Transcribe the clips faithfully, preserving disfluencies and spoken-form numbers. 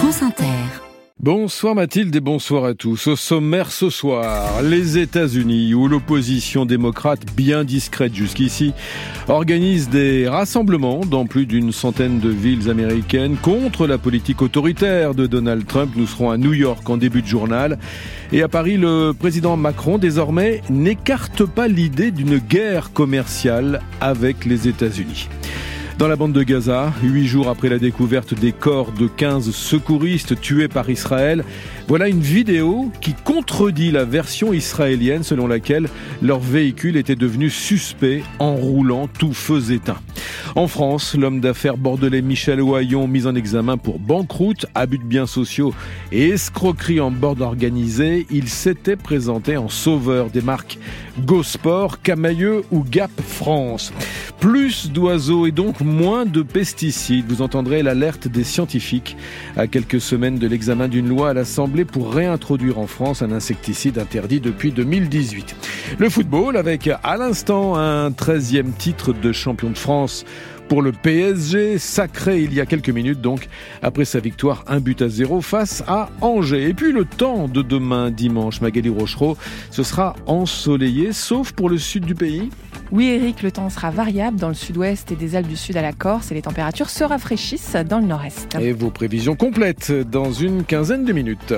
France Inter. Bonsoir Mathilde et bonsoir à tous. Au sommaire ce soir, les États-Unis, où l'opposition démocrate, bien discrète jusqu'ici, organise des rassemblements dans plus d'une centaine de villes américaines contre la politique autoritaire de Donald Trump. Nous serons à New York en début de journal. Et à Paris, le président Macron, désormais, n'écarte pas l'idée d'une guerre commerciale avec les États-Unis. Dans la bande de Gaza, huit jours après la découverte des corps de quinze secouristes tués par Israël, voilà une vidéo qui contredit la version israélienne selon laquelle leur véhicule était devenu suspect en roulant tout feu éteint. En France, l'homme d'affaires bordelais Michel Ohaillon, mis en examen pour banqueroute, abus de biens sociaux et escroquerie en bande organisée, il s'était présenté en sauveur des marques Go-Sport, Camailleux ou Gap France. Plus d'oiseaux et donc moins de pesticides. Vous entendrez l'alerte des scientifiques à quelques semaines de l'examen d'une loi à l'Assemblée pour réintroduire en France un insecticide interdit depuis deux mille dix-huit. Le football avec à l'instant un treizième titre de champion de France pour le P S G, sacré il y a quelques minutes donc, après sa victoire un but à zéro face à Angers. Et puis le temps de demain dimanche, Magali Rochereau, ce sera ensoleillé, sauf pour le sud du pays. Oui Eric, le temps sera variable dans le sud-ouest et des Alpes du Sud à la Corse et les températures se rafraîchissent dans le nord-est. Et vos prévisions complètes dans une quinzaine de minutes.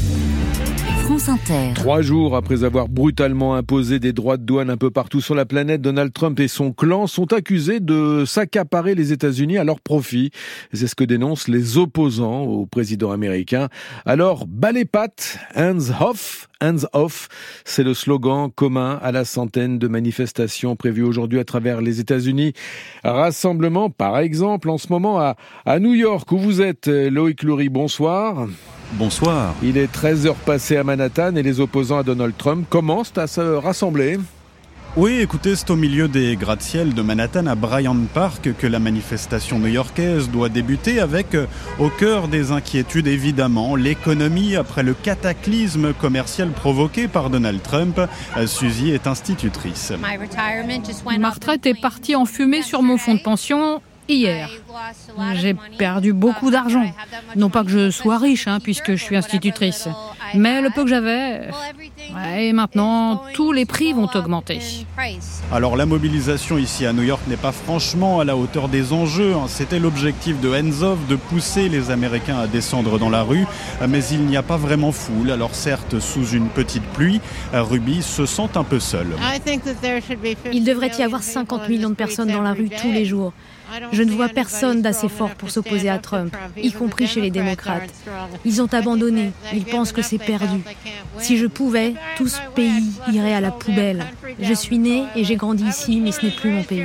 France Inter. Trois jours après avoir brutalement imposé des droits de douane un peu partout sur la planète, Donald Trump et son clan sont accusés de s'accaparer les États-Unis à leur profit. C'est ce que dénoncent les opposants au président américain. Alors, bas les pattes, hands off, hands off, c'est le slogan commun à la centaine de manifestations prévues aujourd'hui à travers les États-Unis. Rassemblement, par exemple, en ce moment à, à New York, où vous êtes, Loïc Loury, bonsoir. Bonsoir. Il est treize heures passées à Manhattan et les opposants à Donald Trump commencent à se rassembler. Oui, écoutez, c'est au milieu des gratte-ciel de Manhattan à Bryant Park que la manifestation new-yorkaise doit débuter avec, au cœur des inquiétudes évidemment, l'économie après le cataclysme commercial provoqué par Donald Trump. Suzy est institutrice. Ma retraite est partie en fumée sur mon fonds de pension hier. J'ai perdu beaucoup d'argent. Non pas que je sois riche, hein, puisque je suis institutrice. Mais le peu que j'avais... Ouais, et maintenant, tous les prix vont augmenter. Alors la mobilisation ici à New York n'est pas franchement à la hauteur des enjeux. C'était l'objectif de Hands Off, de pousser les Américains à descendre dans la rue. Mais il n'y a pas vraiment foule. Alors certes, sous une petite pluie, Ruby se sent un peu seule. Il devrait y avoir cinquante millions de personnes dans la rue tous les jours. Je ne vois personne d'assez fort pour s'opposer à Trump, y compris chez les démocrates. Ils ont abandonné, ils pensent que c'est perdu. Si je pouvais, tout ce pays irait à la poubelle. Je suis née et j'ai grandi ici, mais ce n'est plus mon pays.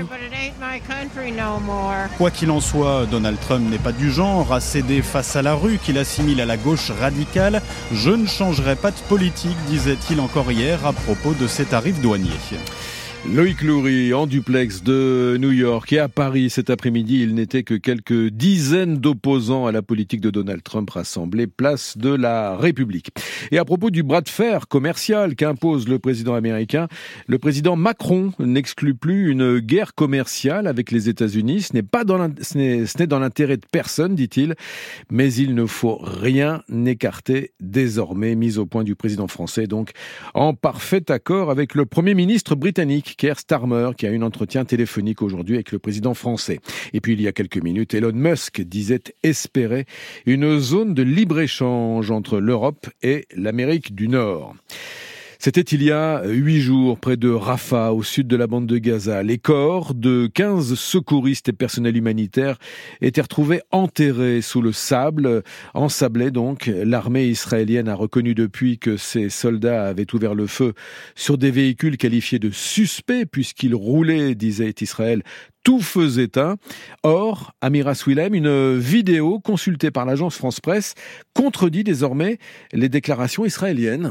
Quoi qu'il en soit, Donald Trump n'est pas du genre à céder face à la rue qu'il assimile à la gauche radicale. Je ne changerai pas de politique, disait-il encore hier à propos de ses tarifs douaniers. Loïc Loury en duplex de New York et à Paris cet après-midi, il n'était que quelques dizaines d'opposants à la politique de Donald Trump rassemblés place de la République. Et à propos du bras de fer commercial qu'impose le président américain, le président Macron n'exclut plus une guerre commerciale avec les États-Unis. Ce n'est pas dans ce n'est, ce n'est dans l'intérêt de personne, dit-il, mais il ne faut rien écarter désormais. Mise au point du président français, donc en parfait accord avec le Premier ministre britannique Keir Starmer, qui a eu un entretien téléphonique aujourd'hui avec le président français. Et puis il y a quelques minutes, Elon Musk disait espérer une zone de libre-échange entre l'Europe et l'Amérique du Nord. C'était il y a huit jours, près de Rafah, au sud de la bande de Gaza. Les corps de quinze secouristes et personnels humanitaires étaient retrouvés enterrés sous le sable, ensablés donc. L'armée israélienne a reconnu depuis que ces soldats avaient ouvert le feu sur des véhicules qualifiés de suspects, puisqu'ils roulaient, disait Israël, tout feu éteint. Or, Amira Swilem, une vidéo consultée par l'agence France Presse contredit désormais les déclarations israéliennes.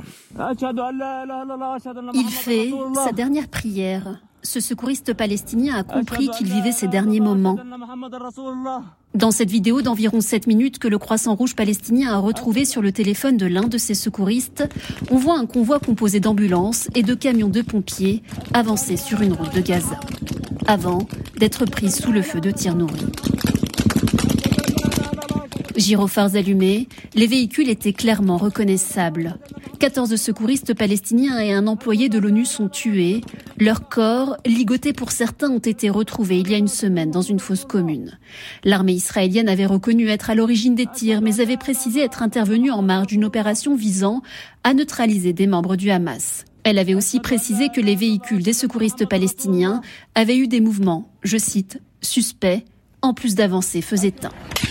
Il fait sa dernière prière. Ce secouriste palestinien a compris qu'il vivait ses derniers moments. Dans cette vidéo d'environ sept minutes que le Croissant Rouge palestinien a retrouvée sur le téléphone de l'un de ses secouristes, on voit un convoi composé d'ambulances et de camions de pompiers avancer sur une route de Gaza, avant d'être pris sous le feu de tirs nourris. Gyrophares allumés, les véhicules étaient clairement reconnaissables. quatorze secouristes palestiniens et un employé de l'ONU sont tués. Leurs corps, ligotés pour certains, ont été retrouvés il y a une semaine dans une fosse commune. L'armée israélienne avait reconnu être à l'origine des tirs, mais avait précisé être intervenue en marge d'une opération visant à neutraliser des membres du Hamas. Elle avait aussi précisé que les véhicules des secouristes palestiniens avaient eu des mouvements, je cite, suspects, en plus d'avancer feu éteint.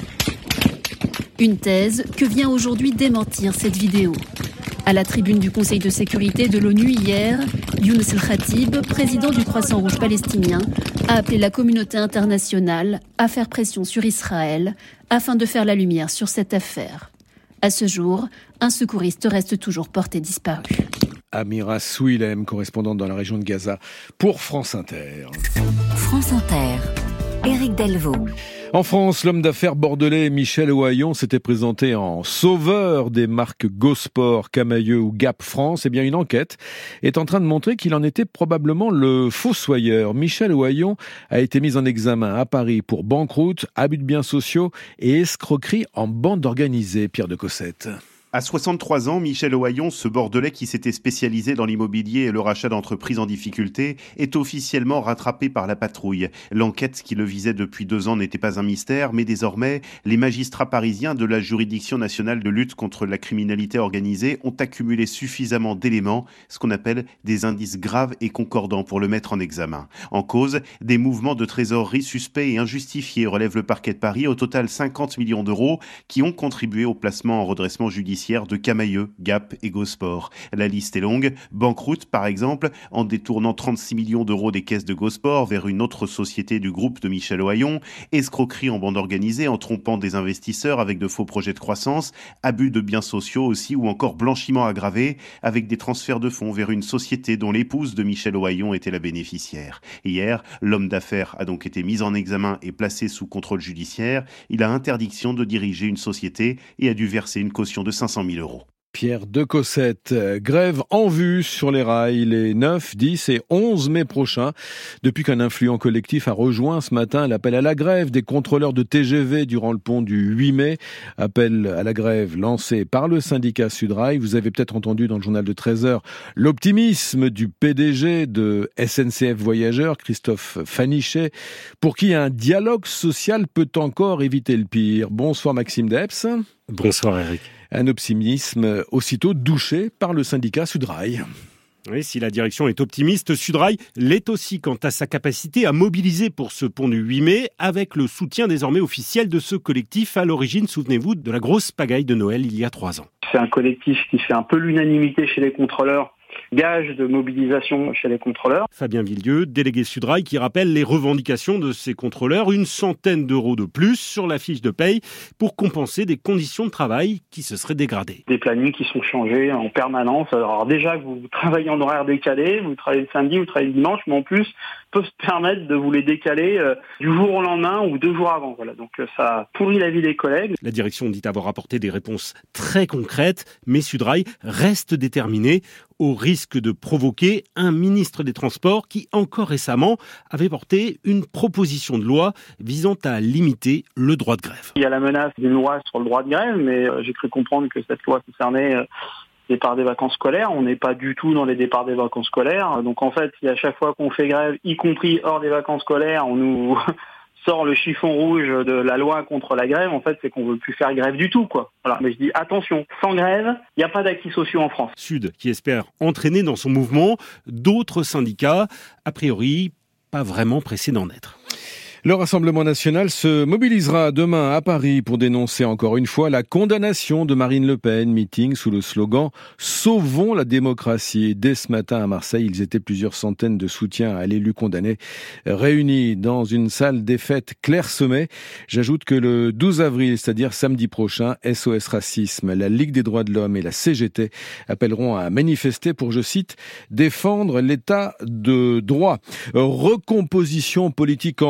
Une thèse que vient aujourd'hui démentir cette vidéo. À la tribune du Conseil de sécurité de l'ONU hier, Younes El-Khatib, président du Croissant Rouge palestinien, a appelé la communauté internationale à faire pression sur Israël afin de faire la lumière sur cette affaire. À ce jour, un secouriste reste toujours porté disparu. Amira Souilem, correspondante dans la région de Gaza, pour France Inter. France Inter, Éric Delvaux. En France, l'homme d'affaires bordelais Michel Ohaillon s'était présenté en sauveur des marques Go-Sport, Camaïeu ou Gap France. Eh bien, une enquête est en train de montrer qu'il en était probablement le fossoyeur. Michel Ohaillon a été mis en examen à Paris pour banqueroute, abus de biens sociaux et escroquerie en bande organisée. Pierre de Cossette. À soixante-trois ans, Michel Ohaillon, ce Bordelais qui s'était spécialisé dans l'immobilier et le rachat d'entreprises en difficulté, est officiellement rattrapé par la patrouille. L'enquête qui le visait depuis deux ans n'était pas un mystère, mais désormais, les magistrats parisiens de la juridiction nationale de lutte contre la criminalité organisée ont accumulé suffisamment d'éléments, ce qu'on appelle des indices graves et concordants pour le mettre en examen. En cause, des mouvements de trésorerie suspects et injustifiés, relève le parquet de Paris. Au total, cinquante millions d'euros qui ont contribué au placement en redressement judiciaire de Camaïeu, Gap et Go-Sport. La liste est longue. Banqueroute, par exemple, en détournant trente-six millions d'euros des caisses de Go-Sport vers une autre société du groupe de Michel Ohaillon. Escroquerie en bande organisée en trompant des investisseurs avec de faux projets de croissance. Abus de biens sociaux aussi ou encore blanchiment aggravé avec des transferts de fonds vers une société dont l'épouse de Michel Ohaillon était la bénéficiaire. Hier, l'homme d'affaires a donc été mis en examen et placé sous contrôle judiciaire. Il a interdiction de diriger une société et a dû verser une caution de cinq cent mille euros. Pierre de Cossette, grève en vue sur les rails les neuf, dix et onze mai prochains. Depuis qu'un influent collectif a rejoint ce matin l'appel à la grève des contrôleurs de T G V durant le pont du huit mai. Appel à la grève lancé par le syndicat Sudrail. Vous avez peut-être entendu dans le journal de treize heures l'optimisme du P D G de S N C F Voyageurs, Christophe Fanichet, pour qui un dialogue social peut encore éviter le pire. Bonsoir Maxime Depps. Bonsoir Eric. Un optimisme aussitôt douché par le syndicat Sudrail. Oui, si la direction est optimiste, Sudrail l'est aussi quant à sa capacité à mobiliser pour ce pont du huit mai, avec le soutien désormais officiel de ce collectif à l'origine, souvenez-vous, de la grosse pagaille de Noël il y a trois ans. C'est un collectif qui fait un peu l'unanimité chez les contrôleurs, gage de mobilisation chez les contrôleurs. Fabien Villedieu, délégué Sudrail, qui rappelle les revendications de ces contrôleurs, une centaine d'euros de plus sur la fiche de paye pour compenser des conditions de travail qui se seraient dégradées. Des plannings qui sont changés en permanence. Alors déjà que vous travaillez en horaire décalé, vous travaillez le samedi, vous travaillez le dimanche, mais en plus peuvent se permettre de vous les décaler euh, du jour au lendemain ou deux jours avant. Voilà. Donc euh, ça pourrit la vie des collègues. La direction dit avoir apporté des réponses très concrètes, mais Sudrail reste déterminé au risque de provoquer un ministre des Transports qui, encore récemment, avait porté une proposition de loi visant à limiter le droit de grève. Il y a la menace d'une loi sur le droit de grève, mais euh, j'ai cru comprendre que cette loi concernait euh, les départs des vacances scolaires. On n'est pas du tout dans les départs des vacances scolaires. Donc en fait, si à chaque fois qu'on fait grève, y compris hors des vacances scolaires, on nous sort le chiffon rouge de la loi contre la grève, en fait, c'est qu'on veut plus faire grève du tout, quoi. Voilà. Mais je dis, attention, sans grève, il n'y a pas d'acquis sociaux en France. Sud, qui espère entraîner dans son mouvement d'autres syndicats, a priori, pas vraiment pressés d'en être. Le Rassemblement national se mobilisera demain à Paris pour dénoncer encore une fois la condamnation de Marine Le Pen. Meeting sous le slogan « Sauvons la démocratie ». Dès ce matin à Marseille, ils étaient plusieurs centaines de soutiens à l'élu condamné réunis dans une salle des fêtes clairsemée. J'ajoute que le douze avril, c'est-à-dire samedi prochain, S O S Racisme, la Ligue des droits de l'homme et la C G T appelleront à manifester pour, je cite, « défendre l'état de droit ». Recomposition politique en vue.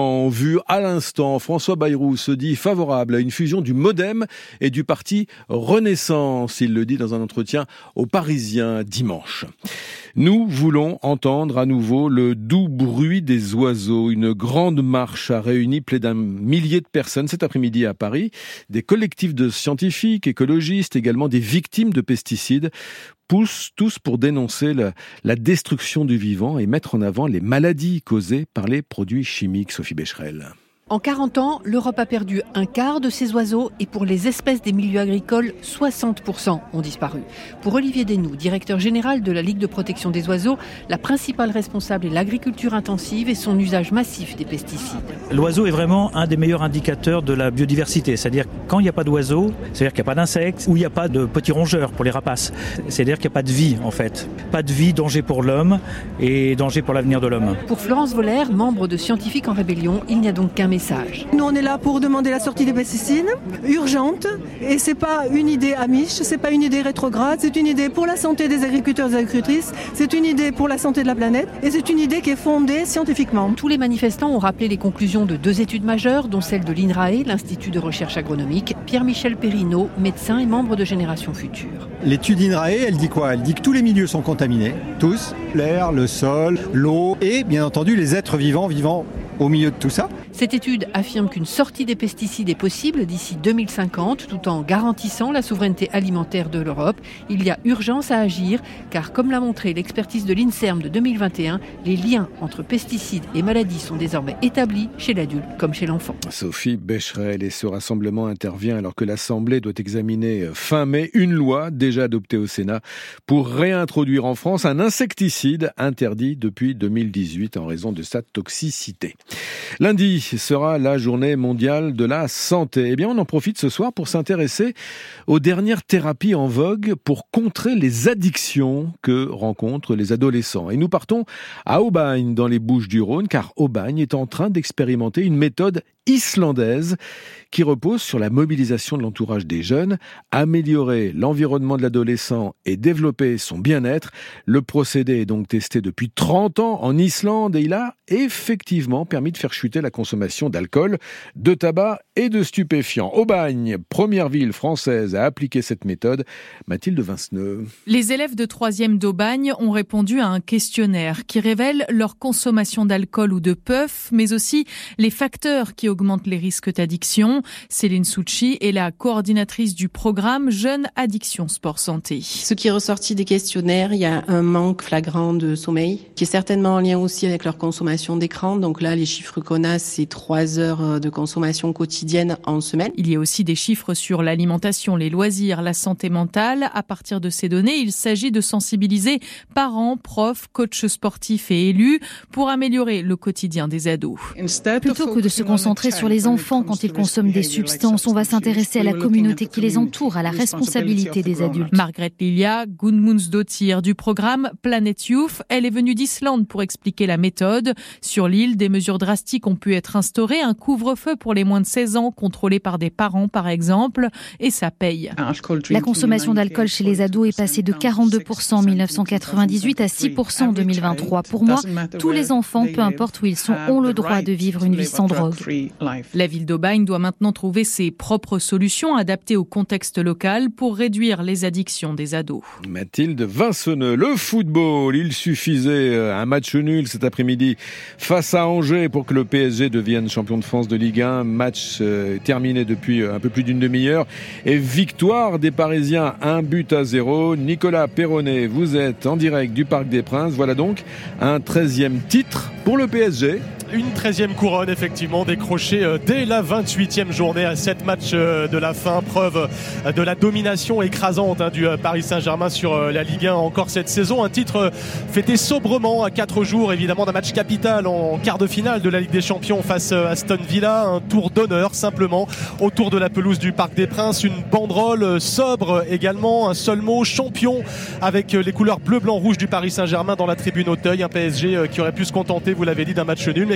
vu à l'instant. François Bayrou se dit favorable à une fusion du MoDem et du parti Renaissance. Il le dit dans un entretien aux Parisiens dimanche. Nous voulons entendre à nouveau le doux bruit des oiseaux. Une grande marche a réuni près d'un millier de personnes cet après-midi à Paris. Des collectifs de scientifiques, écologistes, également des victimes de pesticides, poussent tous pour dénoncer la, la destruction du vivant et mettre en avant les maladies causées par les produits chimiques. Sophie Becherel. En quarante ans, l'Europe a perdu un quart de ses oiseaux et pour les espèces des milieux agricoles, soixante pour cent ont disparu. Pour Olivier Desnoux, directeur général de la Ligue de protection des oiseaux, la principale responsable est l'agriculture intensive et son usage massif des pesticides. L'oiseau est vraiment un des meilleurs indicateurs de la biodiversité. C'est-à-dire quand il n'y a pas d'oiseaux, c'est-à-dire qu'il n'y a pas d'insectes ou il n'y a pas de petits rongeurs pour les rapaces. C'est-à-dire qu'il n'y a pas de vie en fait. Pas de vie, danger pour l'homme et danger pour l'avenir de l'homme. Pour Florence Voller, membre de Scientifiques en Rébellion, il n'y a donc qu'un message. Nous, on est là pour demander la sortie des pesticides, urgente, et c'est pas une idée amiche, c'est pas une idée rétrograde, c'est une idée pour la santé des agriculteurs et des agricultrices, c'est une idée pour la santé de la planète, et c'est une idée qui est fondée scientifiquement. Tous les manifestants ont rappelé les conclusions de deux études majeures, dont celle de l'INRAE, l'Institut de recherche agronomique, Pierre-Michel Perrineau, médecin et membre de Génération Future. L'étude INRAE, elle dit quoi ? Elle dit que tous les milieux sont contaminés, tous, l'air, le sol, l'eau, et bien entendu les êtres vivants vivant au milieu de tout ça. Cette étude affirme qu'une sortie des pesticides est possible d'ici deux mille cinquante, tout en garantissant la souveraineté alimentaire de l'Europe. Il y a urgence à agir, car comme l'a montré l'expertise de l'INSERM de deux mille vingt et un, les liens entre pesticides et maladies sont désormais établis chez l'adulte comme chez l'enfant. Sophie Becherel, et ce rassemblement intervient alors que l'Assemblée doit examiner fin mai une loi déjà adoptée au Sénat pour réintroduire en France un insecticide interdit depuis deux mille dix-huit en raison de sa toxicité. Lundi sera la journée mondiale de la santé. Eh bien, on en profite ce soir pour s'intéresser aux dernières thérapies en vogue pour contrer les addictions que rencontrent les adolescents. Et nous partons à Aubagne, dans les Bouches-du-Rhône, car Aubagne est en train d'expérimenter une méthode islandaise qui repose sur la mobilisation de l'entourage des jeunes, améliorer l'environnement de l'adolescent et développer son bien-être. Le procédé est donc testé depuis trente ans en Islande et il a effectivement permis de faire chuter la consommation d'alcool, de tabac et de stupéfiants. Aubagne, première ville française à appliquer cette méthode. Mathilde Vinceneux. Les élèves de troisième d'Aubagne ont répondu à un questionnaire qui révèle leur consommation d'alcool ou de puff, mais aussi les facteurs qui augmentent les risques d'addiction. Céline Souchi est la coordinatrice du programme Jeunes Addiction Sport Santé. Ce qui est ressorti des questionnaires, il y a un manque flagrant de sommeil, qui est certainement en lien aussi avec leur consommation d'écran. Donc là, les chiffres qu'on a, c'est trois heures de consommation quotidienne en semaine. Il y a aussi des chiffres sur l'alimentation, les loisirs, la santé mentale. À partir de ces données, il s'agit de sensibiliser parents, profs, coachs sportifs et élus pour améliorer le quotidien des ados. Plutôt que de se concentrer sur les enfants quand ils consomment des substances, on va s'intéresser à la communauté qui les entoure, à la responsabilité des adultes. Margrethe Lilia Gudmundsdottir du programme Planet Youth, elle est venue d'Islande pour expliquer la méthode. Sur l'île, des mesures drastiques ont pu être instaurées, un couvre-feu pour les moins de seize ans contrôlé par des parents par exemple, et ça paye. La consommation d'alcool chez les ados est passée de quarante-deux pour cent en mille neuf cent quatre-vingt-dix-huit à six pour cent en deux mille vingt-trois. Pour moi, tous les enfants, peu importe où ils sont, ont le droit de vivre une vie sans drogue. La ville d'Aubagne doit maintenant trouver ses propres solutions adaptées au contexte local pour réduire les addictions des ados. Mathilde Vinceneux, le football, il suffisait un match nul cet après-midi face à Angers pour que le P S G devienne champion de France de Ligue un. Match euh, terminé depuis un peu plus d'une demi-heure et victoire des Parisiens, un but à zéro. Nicolas Perronnet, vous êtes en direct du Parc des Princes. Voilà donc un treizième titre pour le P S G. Une treizième couronne, effectivement, décrochée dès la vingt-huitième journée à sept matchs de la fin. Preuve de la domination écrasante hein, du Paris Saint-Germain sur la Ligue un encore cette saison. Un titre fêté sobrement à quatre jours, évidemment, d'un match capital en quart de finale de la Ligue des Champions face à Aston Villa. Un tour d'honneur, simplement, autour de la pelouse du Parc des Princes. Une banderole sobre également, un seul mot, champion, avec les couleurs bleu, blanc, rouge du Paris Saint-Germain dans la tribune Auteuil. Un P S G qui aurait pu se contenter, vous l'avez dit, d'un match nul, mais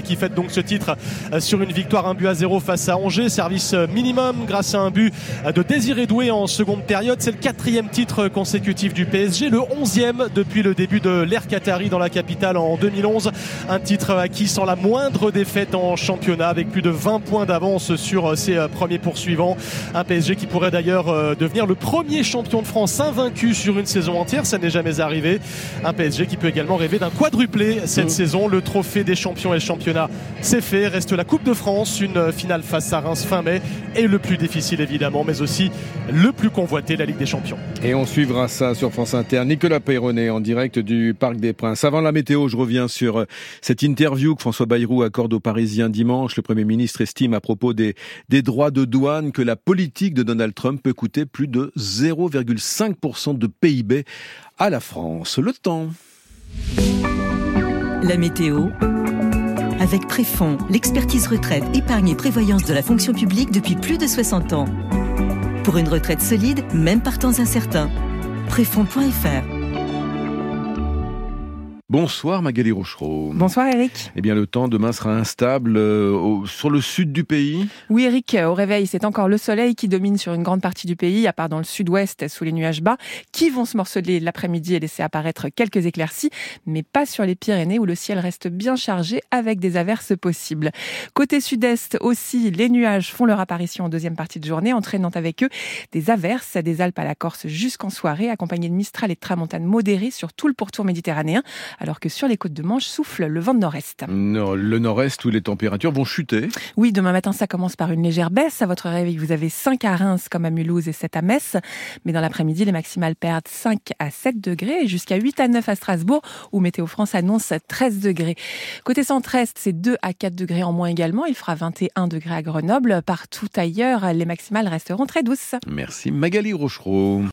qui fête donc ce titre sur une victoire un but à zéro face à Angers. Service minimum grâce à un but de Désiré Doué en seconde période. C'est le quatrième titre consécutif du P S G, le onzième depuis le début de l'ère qatari dans la capitale en deux mille onze. Un titre acquis sans la moindre défaite en championnat avec plus de vingt points d'avance sur ses premiers poursuivants. Un P S G qui pourrait d'ailleurs devenir le premier champion de France invaincu sur une saison entière. Ça n'est jamais arrivé. Un P S G qui peut également rêver d'un quadruplé cette mmh. saison. Le trophée des champions et le championnat, c'est fait. Reste la Coupe de France, une finale face à Reims fin mai et le plus difficile évidemment, mais aussi le plus convoité, la Ligue des Champions. Et on suivra ça sur France Inter. Nicolas Peyronnet en direct du Parc des Princes. Avant la météo, je reviens sur cette interview que François Bayrou accorde aux Parisiens dimanche. Le Premier ministre estime à propos des, des droits de douane que la politique de Donald Trump peut coûter plus de zéro virgule cinq pour cent de P I B à la France. Le temps. La météo avec Préfonds, l'expertise retraite, épargne et prévoyance de la fonction publique depuis plus de soixante ans. Pour une retraite solide, même par temps incertains. Préfonds point F R. Bonsoir Magali Rochereau. Bonsoir Eric. Eh bien le temps demain sera instable euh, au, sur le sud du pays. Oui Eric, au réveil c'est encore le soleil qui domine sur une grande partie du pays, à part dans le sud-ouest sous les nuages bas, qui vont se morceler l'après-midi et laisser apparaître quelques éclaircies, mais pas sur les Pyrénées où le ciel reste bien chargé avec des averses possibles. Côté sud-est aussi, les nuages font leur apparition en deuxième partie de journée, entraînant avec eux des averses des Alpes à la Corse jusqu'en soirée, accompagnées de Mistral et de tramontane modérée sur tout le pourtour méditerranéen, alors que sur les côtes de Manche souffle le vent de nord-est. Non, le nord-est où les températures vont chuter. Oui, demain matin ça commence par une légère baisse. À votre réveil, vous avez cinq à Reims comme à Mulhouse et sept à Metz. Mais dans l'après-midi, les maximales perdent cinq à sept degrés et jusqu'à huit à neuf à Strasbourg où Météo France annonce treize degrés. Côté centre-est, c'est deux à quatre degrés en moins également. Il fera vingt et un degrés à Grenoble. Partout ailleurs, les maximales resteront très douces. Merci Magali Rochereau.